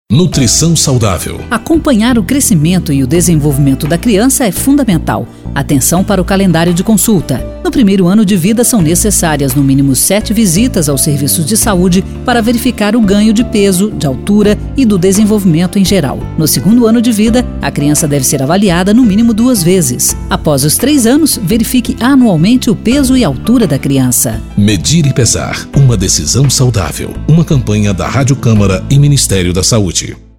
Nutrição saudável. Acompanhar o crescimento e o desenvolvimento da criança é fundamental. Atenção para o calendário de consulta. No primeiro ano de vida são necessárias no mínimo 7 visitas aos serviços de saúde para verificar o ganho de peso, de altura e do desenvolvimento em geral. No segundo ano de vida, a criança deve ser avaliada no mínimo 2 vezes. Após os 3 anos, verifique anualmente o peso e altura da criança. Medir e pesar. Uma decisão saudável. Uma campanha da Rádio Câmara e Ministério da Saúde.